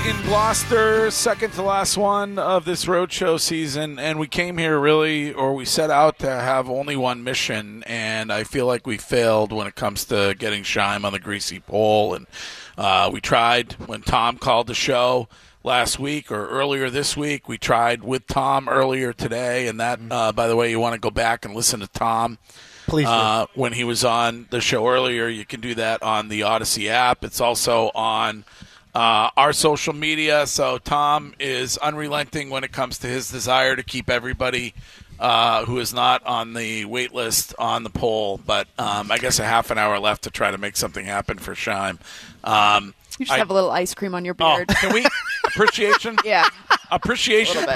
in Gloucester, second to last one of this roadshow season, and we came here we set out to have only one mission, and I feel like we failed when it comes to getting Scheim on the greasy pole, and we tried when Tom called the show last week or earlier this week. We tried with Tom earlier today, and that, by the way, you want to go back and listen to Tom. Please when he was on the show earlier. You can do that on the Odyssey app. It's also on our social media. So Tom is unrelenting when it comes to his desire to keep everybody who is not on the wait list on the poll. But I guess a half an hour left to try to make something happen for Scheim. You should have a little ice cream on your beard. Can we appreciation? Yeah. Appreciation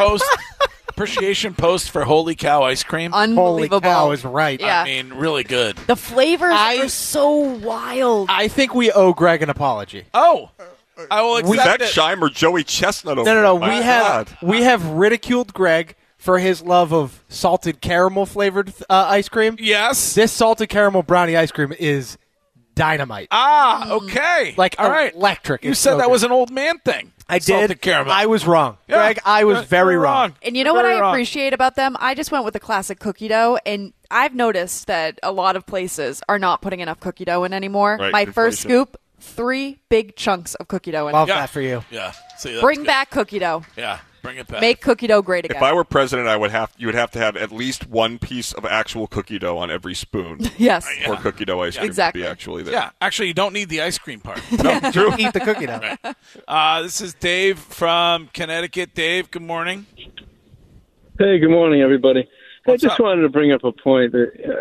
post for Holy Cow ice cream. Unbelievable. Holy cow is right. Yeah. I mean, really good. The flavors are so wild. I think we owe Greg an apology. Oh, I will Is accept that it. Scheim or Joey Chestnut over No. there? We have ridiculed Greg for his love of salted caramel flavored ice cream. Yes. This salted caramel brownie ice cream is dynamite. Okay. Like all right. electric. You It's said so that good. was an old man thing. I did. Salted caramel. I was wrong. Yeah. Greg, I was very wrong. And you know what Very I wrong. appreciate about them? I just went with the classic cookie dough, and I've noticed that a lot of places are not putting enough cookie dough in anymore. Right, My first inflation. scoop, 3 big chunks of cookie dough in. Love Yeah. that for you. Yeah. See, that's Bring good. back cookie dough. Yeah. Bring it back. Make cookie dough great again. If I were president, you would have to have at least one piece of actual cookie dough on every spoon yes. for cookie dough ice cream Exactly. to be actually there. Yeah. Actually, you don't need the ice cream part. True. Eat the cookie dough. This is Dave from Connecticut. Dave, good morning. Hey, good morning, everybody. What's I just up? wanted to bring up a point.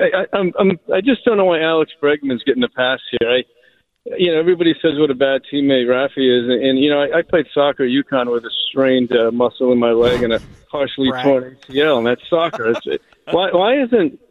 I just don't know why Alex Bregman's getting a pass here. Everybody says what a bad teammate Rafi is, and I played soccer at UConn with a strained muscle in my leg and a partially Brag. torn ACL, and that's soccer. Why isn't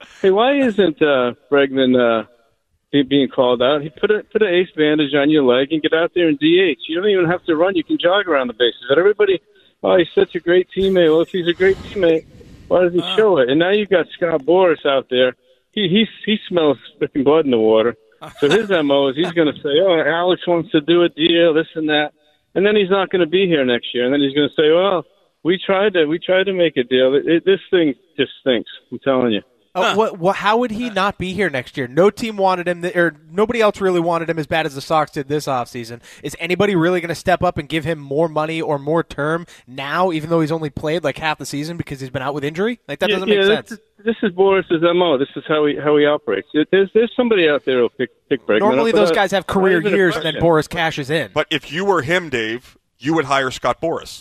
Bregman being called out? He put an ace bandage on your leg and get out there and DH. You don't even have to run; you can jog around the bases. But everybody, he's such a great teammate. Well, if he's a great teammate, why does he show it? And now you've got Scott Boras out there. He smells freaking blood in the water. So his MO is he's going to say, Alex wants to do a deal, this and that. And then he's not going to be here next year. And then he's going to say, well, we tried to make a deal. This thing just stinks. I'm telling you. How would he not be here next year? No team wanted him, or nobody else really wanted him as bad as the Sox did this offseason. Is anybody really going to step up and give him more money or more term now, even though he's only played like half the season because he's been out with injury? Like that doesn't make sense. This is Boris's MO. This is how he operates. There's somebody out there who'll pick Bregman. Normally those guys have career Why is it a years and then question? Boras cashes in. But if you were him, Dave, you would hire Scott Boras.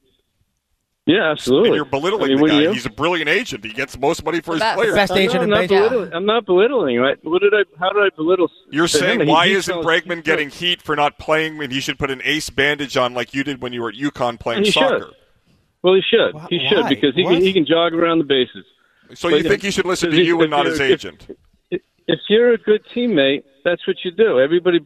Yeah, absolutely. And you're belittling what the do guy. you? He's a brilliant agent. He gets the most money for his Best. players. Best agent in baseball. I'm not belittling. Right? How did I belittle? You're saying him? why He isn't smells- Bregman getting heat for not playing when he should put an ace bandage on like you did when you were at UConn playing He soccer? should. Well, he should. He should Why? because What? he can jog around the bases. So you think he should listen to you and not his agent? If you're a good teammate, that's what you do. Everybody,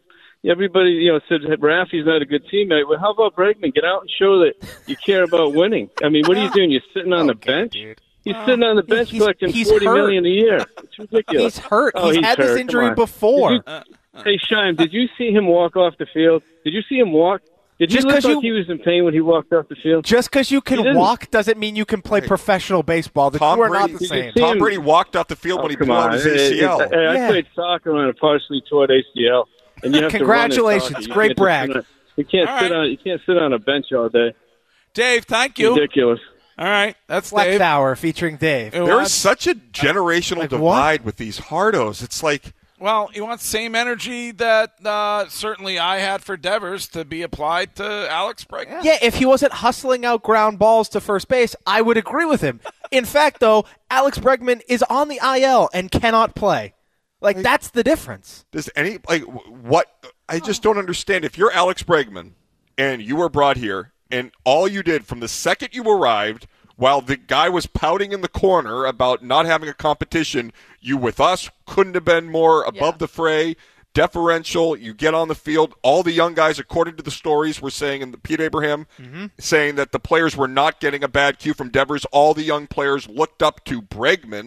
said Rafi's not a good teammate. Well, how about Bregman? Get out and show that you care about winning. I mean, what are you doing? You're sitting on the bench. dude. He's sitting on the bench He's- collecting he's $40 hurt. million a year. It's ridiculous. He's hurt. Oh, He's had this hurt. injury Come on. before. Hey, Scheim, did you see him walk off the field? Did you see him walk? Did Just he look 'cause like you- he was in pain when he walked off the field? Just because you He can didn't. walk doesn't mean you can play professional baseball. The two Tom are not Brady- the You same. can see Tom him- Brady walked off the field when he come blew out on. his ACL. Hey, I Yeah. played soccer on a partially torn ACL, and you have Congratulations. to run in soccer. You Great can't just brag. sit on- You can't All sit right. on. You can't sit on a bench all day. Dave, thank you. Ridiculous. All right. That's Flex Dave. Hour featuring Dave. He There wants- is such a generational Like what? divide with these hardos. It's like Well, he wants the same energy that certainly I had for Devers to be applied to Alex Bregman. Yeah, if he wasn't hustling out ground balls to first base, I would agree with him. In fact, though, Alex Bregman is on the IL and cannot play. Like, that's the difference. does any like what I just don't understand. If you're Alex Bregman and you were brought here and all you did from the second you arrived, while the guy was pouting in the corner about not having a competition, you with us couldn't have been more above the fray, deferential. You get on the field. All the young guys, according to the stories, were saying, and Pete Abraham saying that the players were not getting a bad cue from Devers. All the young players looked up to Bregman,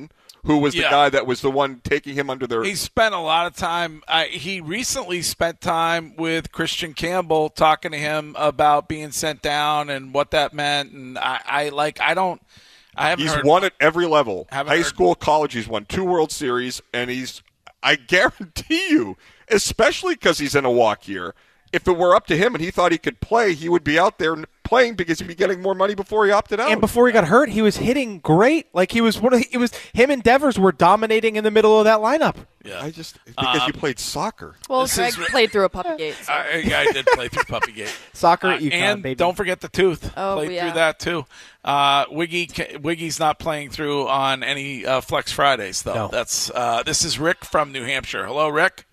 who was the Yeah. guy that was the one taking him under their. He spent a lot of time. He recently spent time with Christian Campbell talking to him about being sent down and what that meant. And I haven't He's heard. won at every level. Haven't High heard- school, college. He's won 2 World Series, and I guarantee you, especially because he's in a walk year, if it were up to him and he thought he could play, he would be out there playing because he'd be getting more money before he opted out. And before he got hurt, he was hitting great. Like him and Devers were dominating in the middle of that lineup. Yeah. Um, you played soccer. Well, This Greg is- played through a puppy gate. So. I did play through Puppygate. Soccer at UConn, and baby. don't forget the tooth. Oh, Played yeah. through that too. Wiggy's not playing through on any Flex Fridays though. No. That's this is Rick from New Hampshire. Hello, Rick.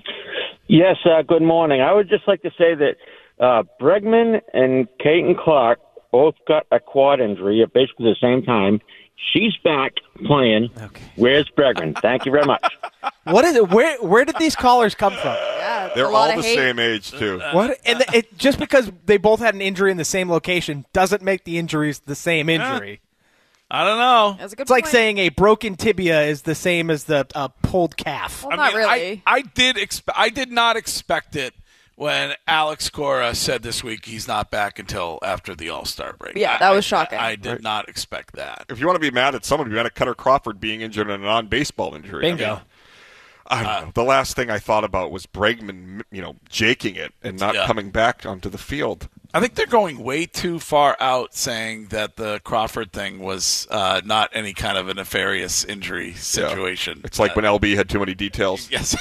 Yes, good morning. I would just like to say that Bregman and Caton Clark both got a quad injury at basically the same time. She's back playing. Okay. Where's Bregman? Thank you very much. What is it? Where did these callers come from? Yeah, They're a lot all of the hate. same age, too. What? And just because they both had an injury in the same location doesn't make the injuries the same injury. I don't know. That's a good It's like point. saying a broken tibia is the same as the pulled calf. Well, not really. I did not expect it when Alex Cora said this week he's not back until after the All-Star break. Yeah, that was shocking. I did not expect that. If you want to be mad at someone, be mad at Cutter Crawford being injured in a non-baseball injury. Bingo. I don't know. The last thing I thought about was Bregman, jaking it and not Yeah. coming back onto the field. I think they're going way too far out saying that the Crawford thing was not any kind of a nefarious injury situation. It's like when LB had too many details. Yes.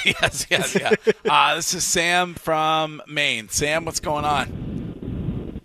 Yeah. This is Sam from Maine. Sam, what's going on?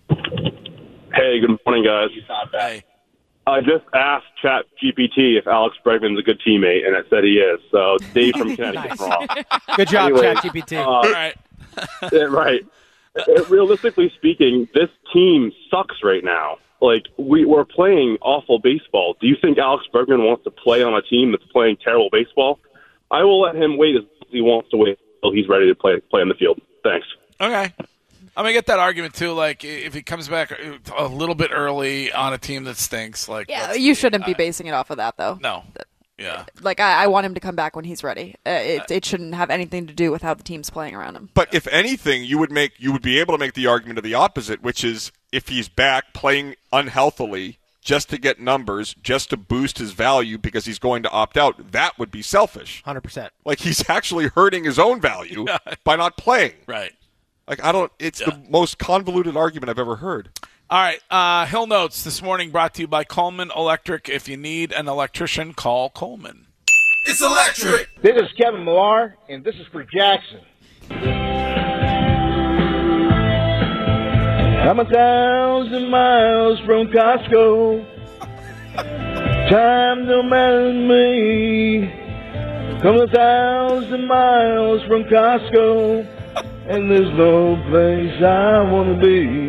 Hey, good morning, guys. Hey. I just asked ChatGPT if Alex Bregman's a good teammate, and it said he is. So Dave from Connecticut's wrong. Good job, Anyway, ChatGPT. All right. Right. Realistically speaking, this team sucks right now. Like, we're playing awful baseball. Do you think Alex Bregman wants to play on a team that's playing terrible baseball? I will let him wait as long as he wants to wait until he's ready to play on the field. Thanks. Okay. I'm gonna get that argument too. Like if he comes back a little bit early on a team that stinks, like Yeah, you shouldn't be basing it off of that, though. no, yeah, Like, I want him to come back when he's ready. It shouldn't have anything to do with how the team's playing around him. But if anything, you would be able to make the argument of the opposite, which is if he's back playing unhealthily just to get numbers, just to boost his value because he's going to opt out, that would be selfish. 100%. Like he's actually hurting his own value by not playing. right. Like it's the most convoluted argument I've ever heard. All right. Hill Notes this morning brought to you by Coleman Electric. If you need an electrician, call Coleman. It's electric. This is Kevin Millar, and this is for Jackson. I'm 1,000 miles from Costco. Time don't matter to me. Come 1,000 miles from Costco, and there's no place I want to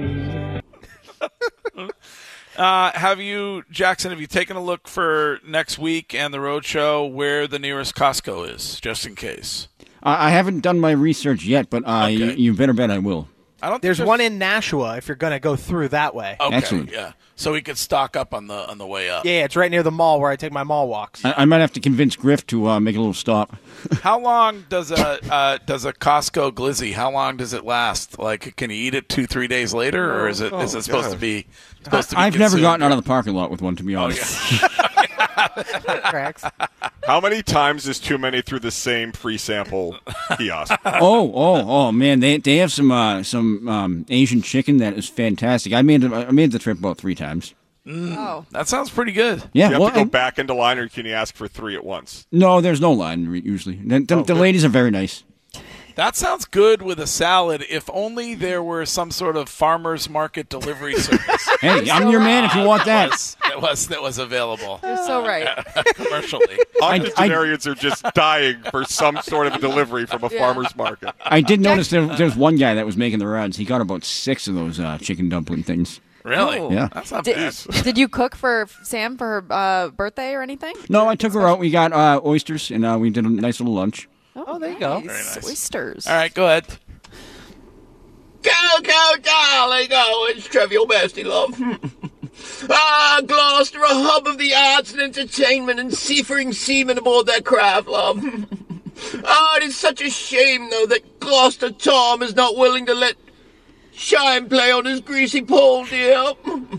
be. Jackson, have you taken a look for next week and the road show where the nearest Costco is, just in case? I haven't done my research yet, but Okay. you better bet I will. I don't. There's think one in Nashua if you're going to go through that way. Okay, Excellent. yeah. So we could stock up on the way up. Yeah, it's right near the mall where I take my mall walks. I might have to convince Griff to make a little stop. How long does a Costco glizzy? How long does it last? Like, can you eat it 2-3 days later, or is it supposed to be? I've never gotten out of the parking lot with one, to be honest. Cracks. How many times is too many through the same free sample kiosk? Oh, man! They have some Asian chicken that is fantastic. I made the trip about 3 times. Oh. That sounds pretty good. Yeah, Do you have to go back into line, or can you ask for 3 at once? No, there's no line usually. The ladies are very nice. That sounds good with a salad. If only there were some sort of farmer's market delivery service. Hey, I'm your man if you want that. that was available You're so right. commercially. Octogenarians are just dying for some sort of delivery from a farmer's market. I did notice there's one guy that was making the rounds. He got about 6 of those chicken dumpling things. Really? Ooh. Yeah. That's not bad. Did you cook for Sam for her birthday or anything? No, I took her out. We got oysters, and we did a nice little lunch. Oh, there you go. Very nice. Oysters. All right, go ahead. Go, darling, go. It's Trivial Bestie, love. Gloucester, a hub of the arts and entertainment and seafaring seamen aboard their craft, love. It is such a shame, though, that Gloucester Tom is not willing to let Shime play on his greasy pole, dear.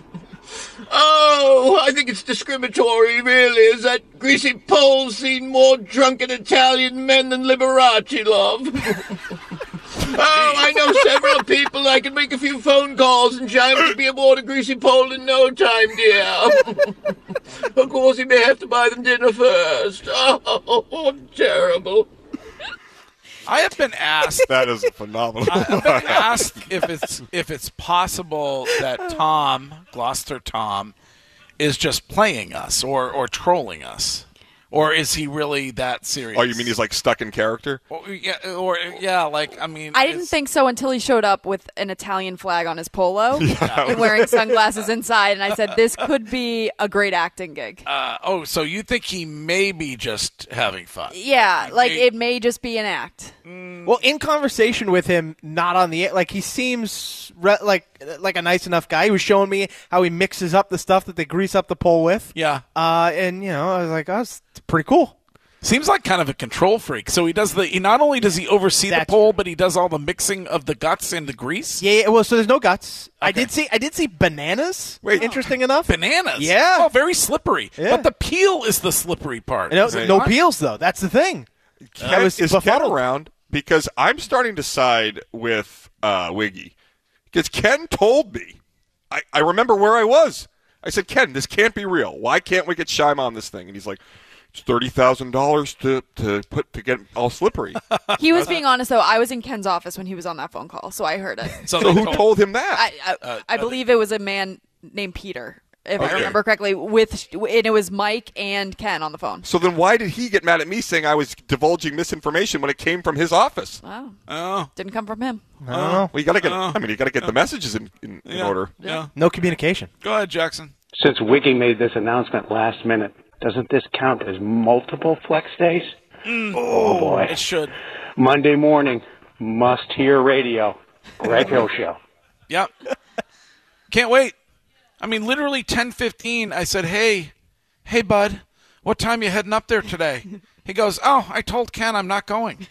I think it's discriminatory, really, as that greasy pole's seen more drunken Italian men than Liberace, love. I know several people. I can make a few phone calls and Shime could be aboard a greasy pole in no time, dear. Of course, he may have to buy them dinner first. Oh, terrible. I have been asked. That is phenomenal. I've been asked if it's possible that Gloucester Tom, is just playing us or trolling us, or is he really that serious? Oh, you mean he's like stuck in character? I didn't think so until he showed up with an Italian flag on his polo and wearing sunglasses inside, and I said, this could be a great acting gig. So you think he may be just having fun? Yeah, it may just be an act. Well, in conversation with him, not on the he seems like a nice enough guy. He was showing me how he mixes up the stuff that they grease up the pole with. Yeah. And I was like, it's pretty cool. Seems like kind of a control freak. So he does he not only does he oversee the pole, but he does all the mixing of the guts and the grease. Yeah. Well, so there's no guts. Okay. I did see bananas. Wait, interesting enough. Bananas. Yeah. Oh, very slippery. Yeah. But the peel is the slippery part. No peels though. That's the thing. Is Ken around? Because I'm starting to side with Wiggy. Because Ken told me, I remember where I was. I said, Ken, this can't be real. Why can't we get Shime on this thing? And he's like, it's $30,000 to get all slippery. He was being honest, though. I was in Ken's office when he was on that phone call, so I heard it. So who told him that? I believe it was a man named Peter, if I remember correctly, and it was Mike and Ken on the phone. So then why did he get mad at me saying I was divulging misinformation when it came from his office? Oh. Didn't come from him. Oh. Well, you got to get. You got to get the messages in order. Yeah. No communication. Go ahead, Jackson. Since Wiggy made this announcement last minute, doesn't this count as multiple flex days? Oh boy, it should. Monday morning, must-hear radio. Greg Hill Show. Yep. Can't wait. I mean, literally 10:15. I said, "Hey, bud, what time you heading up there today?" He goes, "Oh, I told Ken I'm not going."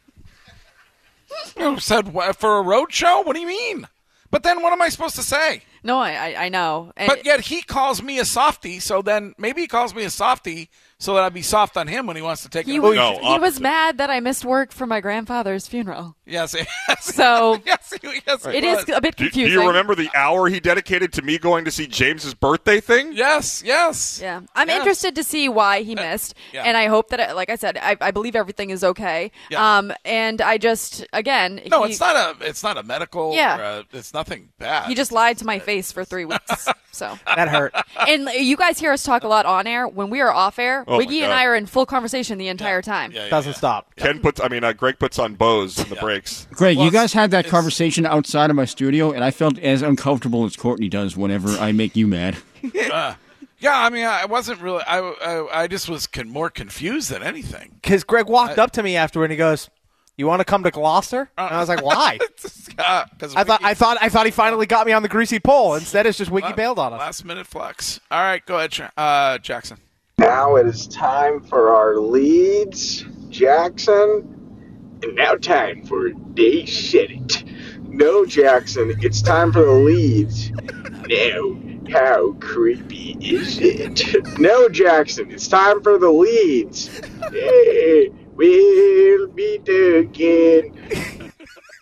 I said, "For a road show? What do you mean?" But then what am I supposed to say? No, I know. And but yet he calls me a softie, so then maybe he calls me a softie so that I'd be soft on him when he wants to take it. He was mad that I missed work for my grandfather's funeral. Yes. So yes, it is a bit confusing. Do you remember the hour he dedicated to me going to see James's birthday thing? Yes. Yeah. I'm interested to see why he missed, and I hope that, like I said, I believe everything is okay. Yeah. And I just, again... No, it's not a medical... Yeah. It's nothing bad. He just lied to my face for 3 weeks, so... That hurt. And you guys hear us talk a lot on air. When we are off air, Oh Wiggy and I are in full conversation the entire time. Doesn't stop. Greg puts on Bose in the breaks. Greg, you guys had that conversation outside of my studio, and I felt as uncomfortable as Courtney does whenever I make you mad. Yeah, I mean, I wasn't really... I just was more confused than anything. Because Greg walked up to me after and he goes, "You want to come to Gloucester?" And I was like, "Why?" I thought he finally got me on the greasy pole. Instead, it's just Wiggy bailed on us. Last minute flex. All right, go ahead, Jackson. Now it is time for our leads, Jackson. And now time for They Said It. No, Jackson, it's time for the leads. Now, how creepy is it? No, Jackson, it's time for the leads. Hey, we'll meet again.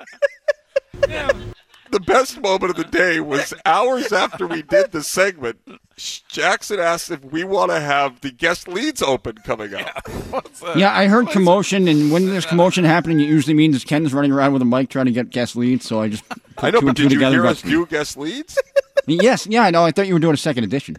The best moment of the day was hours after we did the segment. Jackson asked if we want to have the guest leads open coming up. Yeah, I heard commotion, and when there's commotion happening, it usually means Ken's running around with a mic trying to get guest leads, so I just put I know, two but and two did you together. hear us do guest leads? Yes, yeah, I know. I thought you were doing a second edition.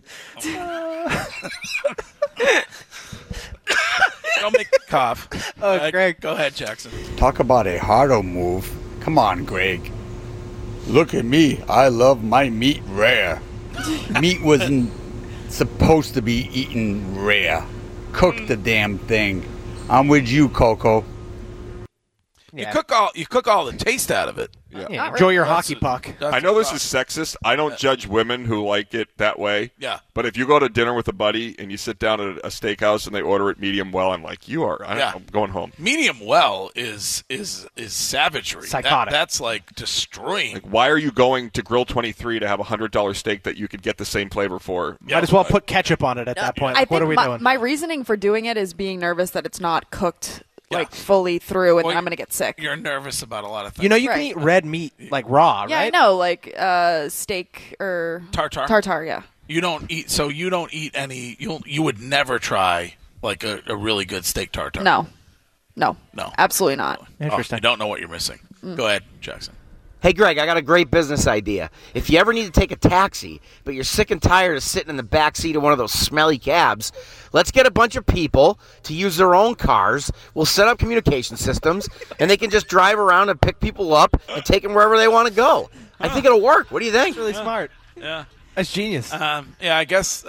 Don't make me cough. Greg. Go ahead, Jackson. Talk about a hardo move. Come on, Greg. Look at me. I love my meat rare. Meat wasn't supposed to be eaten rare. Cook the damn thing. I'm with you, Coco. You cook all the taste out of it. Yeah. Enjoy your hockey puck. I know this is sexist. I don't judge women who like it that way. Yeah. But if you go to dinner with a buddy and you sit down at a steakhouse and they order it medium well, I'm like, I'm going home. Medium well is savagery. Psychotic. That's like destroying. Like, why are you going to Grill 23 to have a $100 steak that you could get the same flavor for? Might as well put ketchup on it at that point. I Like, what think are we doing? my reasoning for doing it is being nervous that it's not cooked fully through, and then I'm going to get sick. You're nervous about a lot of things. You know, you can eat red meat like raw, Yeah, right? I know, like steak or tartar. Tartar, yeah. You don't eat any. You would never try like a really good steak tartar. No, absolutely not. Interesting. You don't know what you're missing. Go ahead, Jackson. Hey, Greg, I got a great business idea. If you ever need to take a taxi, but you're sick and tired of sitting in the back seat of one of those smelly cabs, let's get a bunch of people to use their own cars. We'll set up communication systems, and they can just drive around and pick people up and take them wherever they want to go. I think it'll work. What do you think? That's really smart. Yeah. That's genius. I guess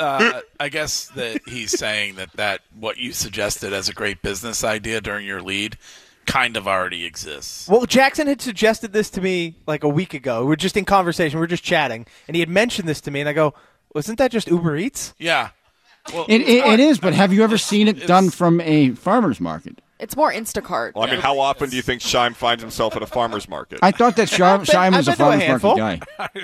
that he's saying that what you suggested as a great business idea during your lead kind of already exists. Well, Jackson had suggested this to me like a week ago. We were just in conversation. We were just chatting, and he had mentioned this to me, and I go, "Wasn't that just Uber Eats?" Yeah. Well, It is, but have you ever seen it done from a farmer's market? It's more Instacart. Well, I mean, how often do you think Scheim finds himself at a farmer's market? I thought that Scheim was a farmer's market guy.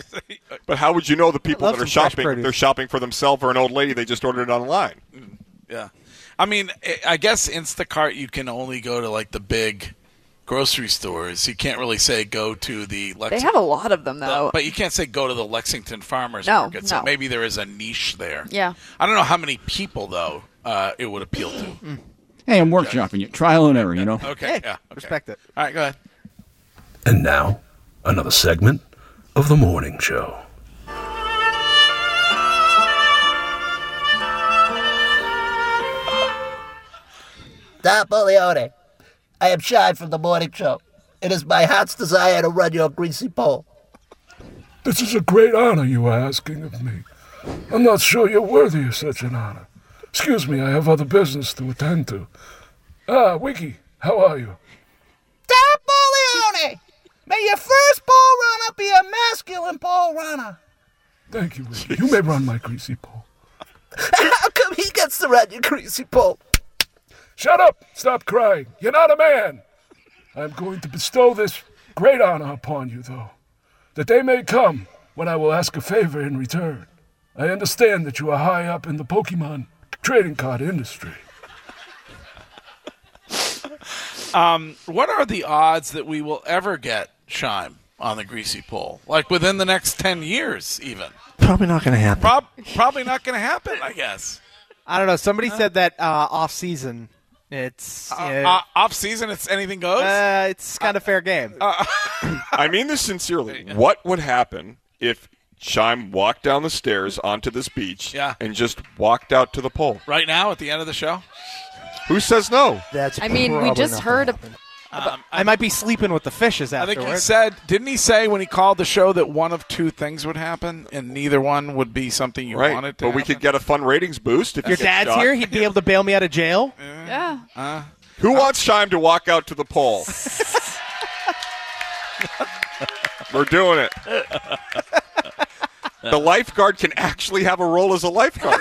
But how would you know the people love that are some fresh shopping? produce. They're shopping for themselves or an old lady. They just ordered it online. Yeah. I mean, I guess Instacart, you can only go to like the big grocery stores. You can't really say go to the Lexington. They have a lot of them, though. But you can't say go to the Lexington Farmers No, Market. So no. maybe there is a niche there. Yeah. I don't know how many people, though, it would appeal to. Hey, I'm workshopping it. Trial and error, you know? Okay. Yeah. Okay. Respect it. All right, go ahead. And now, another segment of the morning show. Napoleone, I am Shine from the morning show. It is my heart's desire to run your greasy pole. This is a great honor you are asking of me. I'm not sure you're worthy of such an honor. Excuse me, I have other business to attend to. Wiki, how are you? Napoleone, may your first pole runner be a masculine pole runner. Thank you, Wiki. You may run my greasy pole. How come he gets to run your greasy pole? Shut up! Stop crying. You're not a man. I'm going to bestow this great honor upon you, though. The day may come when I will ask a favor in return. I understand that you are high up in the Pokemon trading card industry. What are the odds that we will ever get Scheim on the greasy pole? Like within the next 10 years, even? Probably not going to happen. Probably not going to happen, I guess. I don't know. Somebody said that off season. It's off season. It's anything goes. It's kind of fair game. I mean this sincerely. What would happen if Scheim walked down the stairs onto this beach and just walked out to the pole? Right now, at the end of the show? Who says no? That's. I mean, we just heard. I might be sleeping with the fishes I think afterwards. he said, didn't he say when he called the show that one of two things would happen, and neither one would be something you wanted to But we happen? could get a fun ratings boost if Your you get dad's shot. here. He'd be able to bail me out of jail. Yeah. Who wants Scheim to walk out to the pole? We're doing it. The lifeguard can actually have a role as a lifeguard.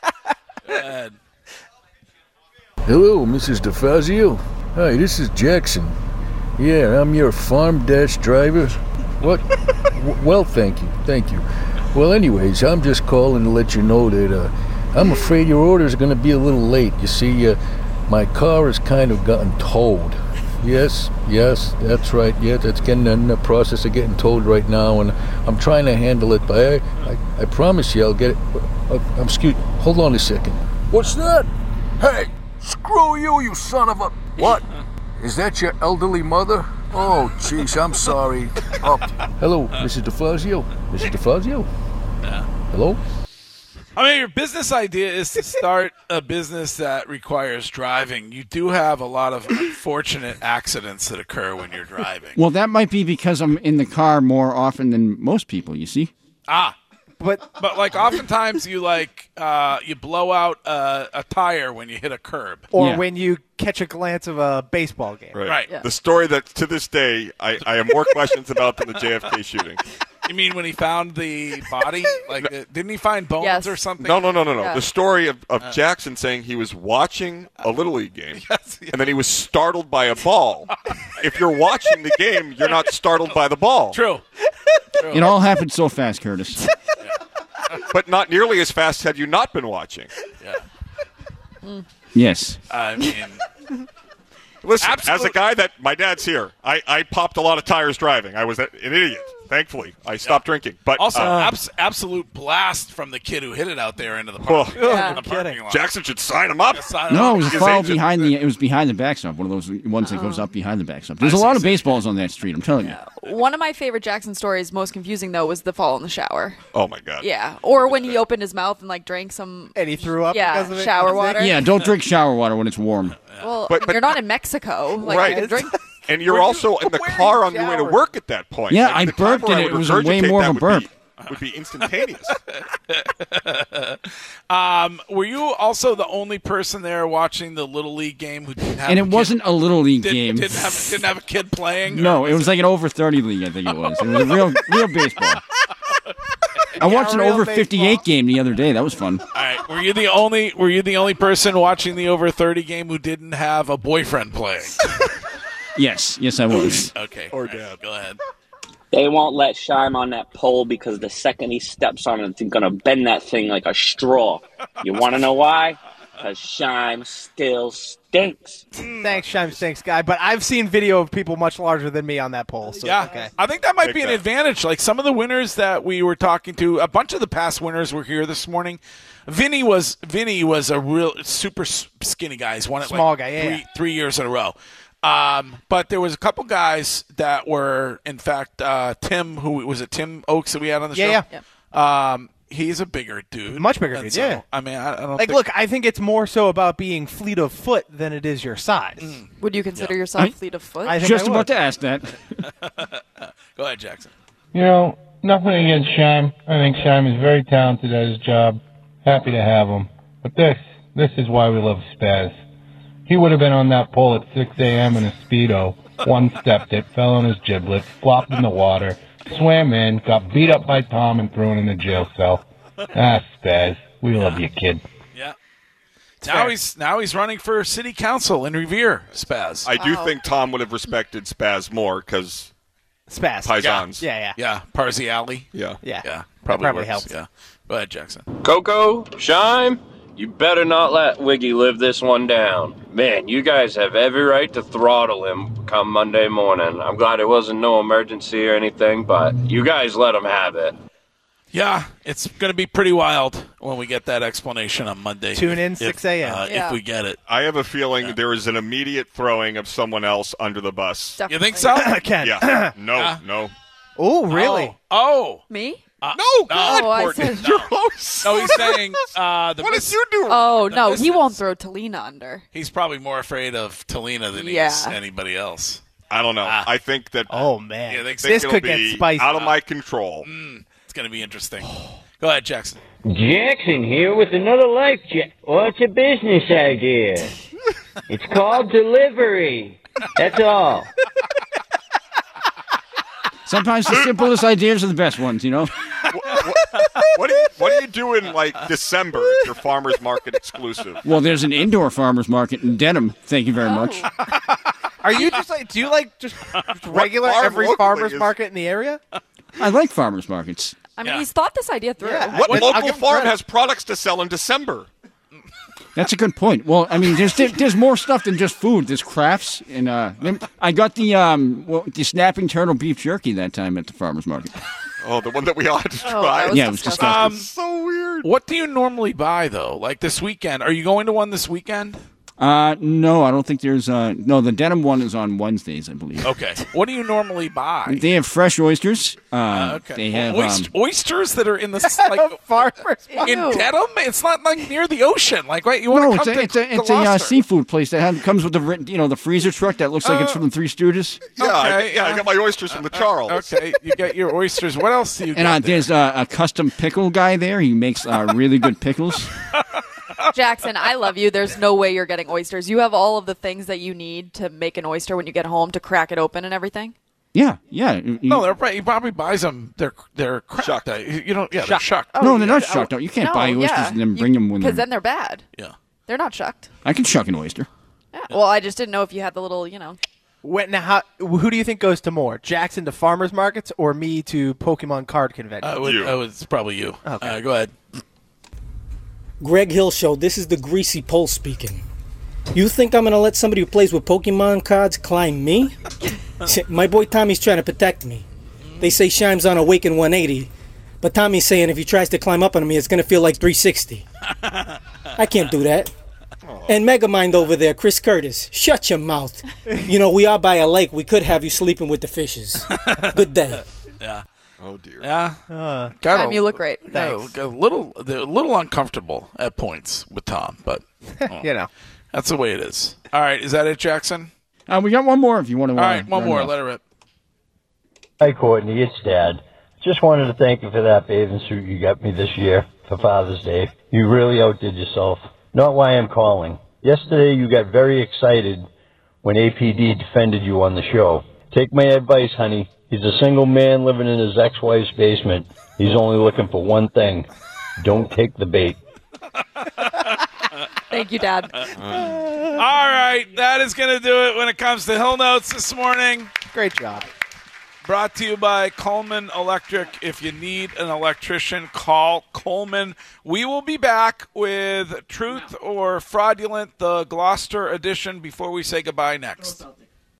Hello, Mrs. DeFazio. Hi, this is Jackson. Yeah, I'm your farm dash driver. What? Well, thank you. Well, anyways, I'm just calling to let you know that I'm afraid your order is going to be a little late. You see, my car has kind of gotten towed. Yes, that's right. Yeah, that's getting in the process of getting towed right now, and I'm trying to handle it. But I promise you, I'll get it. Excuse. Hold on a second. What's that? Hey, screw you, you son of a. What? Is that your elderly mother? Oh, jeez, I'm sorry. Oh. Hello, Mrs. DeFazio. Mrs. DeFazio? Yeah. Hello? I mean, your business idea is to start a business that requires driving. You do have a lot of unfortunate accidents that occur when you're driving. Well, that might be because I'm in the car more often than most people, you see? but like oftentimes you you blow out a tire when you hit a curb, or when you catch a glance of a baseball game. Right. Yeah. The story that to this day I have more questions about than the JFK shooting. You mean when he found the body? Didn't he find bones or something? No. Yeah. The story of Jackson saying he was watching a Little League game, and then he was startled by a ball. If you're watching the game, you're not startled by the ball. True. It all happened so fast, Curtis. But not nearly as fast had you not been watching. Yeah. Yes. I mean... Listen, as a guy that my dad's here, I popped a lot of tires driving. I was an idiot. Thankfully, I stopped drinking. But also, absolute blast from the kid who hit it out there into the park. Yeah. In the parking lot. Jackson should sign him up. No, it was a foul behind the. It was behind the backstop. One of those ones that goes up behind the backstop. There's a lot of baseballs on that street. I'm telling you. One of my favorite Jackson stories, most confusing though, was the fall in the shower. Oh my God. Yeah, or when he opened his mouth and drank some. And he threw up. Yeah, because of it. shower water. Yeah, don't drink shower water when it's warm. Well, But- you're not in Mexico. Like, Right. you can drink. And you're also in the car on your way to work at that point. Yeah, Like, I the time burped where and I it would was way regurgitate more that of a burp. would be instantaneous. Were you also the only person there watching the Little League game who didn't have And a it kid? wasn't a Little League game. Didn't have a kid playing? No, it was like an over 30 league. I think it was. It was a real baseball. I watched an real over 58 game the other day. That was fun. All right. Were you the only person watching the over 30 game who didn't have a boyfriend playing? Yes, I was. Okay. Or dad. Go ahead. They won't let Shime on that pole because the second he steps on it, it's going to bend that thing like a straw. You want to know why? Because Shime still stinks. Thanks, Shime Stinks guy. But I've seen video of people much larger than me on that pole. So Yeah, okay. I think that might Big be an fan. advantage. Like some of the winners that we were talking to, a bunch of the past winners were here this morning. Vinny was a real super skinny guy. He's won it Small like guy, yeah. 3 years in a row. But there was a couple guys that were, in fact, Tim, who was it Tim Oakes that we had on the show? Yeah. He's a bigger dude. Much bigger And dude, so, yeah. I mean, I don't Like, think... look, I think it's more so about being fleet of foot than it is your size. Would you consider yourself fleet of foot? I think Just I would. about to ask that. Go ahead, Jackson. You know, nothing against Shime. I think Shime is very talented at his job. Happy to have him. But this is why we love Spaz. He would have been on that pole at 6 a.m. in a Speedo, one-stepped it, fell on his giblets, flopped in the water, swam in, got beat up by Tom, and thrown in the jail cell. Ah, Spaz, we love you, kid. Yeah. Now he's running for city council in Revere, Spaz. I do think Tom would have respected Spaz more because Spaz. Paisans. Yeah, Parsi Alley. Yeah. Yeah, probably probably works. helps. Yeah. Go ahead, Jackson. Coco, Shime, you better not let Wiggy live this one down. Man, you guys have every right to throttle him come Monday morning. I'm glad it wasn't no emergency or anything, but you guys let him have it. Yeah, it's going to be pretty wild when we get that explanation on Monday. Tune in 6 a.m. If we get it. I have a feeling there is an immediate throwing of someone else under the bus. You think so? Ken. Yeah. No. Oh, really? Oh. Me? No, God, I Courtney. said- You're close. No, he's saying What did you do? Oh, no, he won't throw Talina under. He's probably more afraid of Talina than he Yeah. is anybody else. I don't know. I think that Oh, man. Yeah, think This it'll could get be spicy. out of my control. It's going to be interesting. Go ahead, Jackson. Jackson here with another life jack. What's a business idea? It's called delivery. That's all. Sometimes the simplest ideas are the best ones, you know? What do you do in like December if you're farmers market exclusive? Well, there's an indoor farmer's market in Denham. Thank you very much. Are you just like, do you like just regular farm every locally farmer's is- market in the area? I like farmer's markets. I mean, he's thought this idea through. What I'll local give him farm credit. has products to sell in December? That's a good point. Well, I mean, there's more stuff than just food. There's crafts, and I got the snapping turtle beef jerky that time at the farmer's market. Oh, the one that we all had to Oh, try. that was Yeah, it was disgusting. so weird. What do you normally buy, though? Like this weekend? Are you going to one this weekend? No, I don't think there's. No, the denim one is on Wednesdays, I believe. Okay. What do you normally buy? They have fresh oysters. Okay. They have oysters that are in the in denim. It's not like near the ocean. Like, right? You want to come to it's a seafood place that comes with the freezer truck that looks like it's from the Three Stooges. Yeah, I got my oysters from the Charles. Okay, you get your oysters. What else do you get? And there's a custom pickle guy there. He makes really good pickles. Jackson, I love you. There's no way you're getting oysters. You have all of the things that you need to make an oyster when you get home, to crack it open and everything. Yeah. No, he probably buys them. They're shucked. You don't. Yeah, they're shucked. No, they're not shucked. You can't buy oysters and then bring them when because then they're bad. Yeah, they're not shucked. I can shuck an oyster. Yeah. Well, I just didn't know if you had the little, Now, who do you think goes to more? Jackson to farmers markets or me to Pokemon card conventions? It's probably you. Okay. Go ahead. Greg Hill Show, this is the Greasy Pole speaking. You think I'm going to let somebody who plays with Pokemon cards climb me? My boy Tommy's trying to protect me. They say Shime's on Awaken 180, but Tommy's saying if he tries to climb up on me, it's going to feel like 360. I can't do that. And Megamind over there, Chris Curtis, shut your mouth. We are by a lake. We could have you sleeping with the fishes. Good day. Yeah. Oh dear. Yeah. Tom, you look great. Thanks. A little uncomfortable at points with Tom, but that's the way it is. All right, is that it, Jackson? We got one more if you want to. All right, one more. Let her rip. Hi, Courtney. It's Dad. Just wanted to thank you for that bathing suit you got me this year for Father's Day. You really outdid yourself. Not why I'm calling. Yesterday you got very excited when APD defended you on the show. Take my advice, honey. He's a single man living in his ex-wife's basement. He's only looking for one thing. Don't take the bait. Thank you, Dad. All right, that is going to do it when it comes to Hill Notes this morning. Great job. Brought to you by Coleman Electric. If you need an electrician, call Coleman. We will be back with Truth or Fraudulent, the Gloucester edition, before we say goodbye next.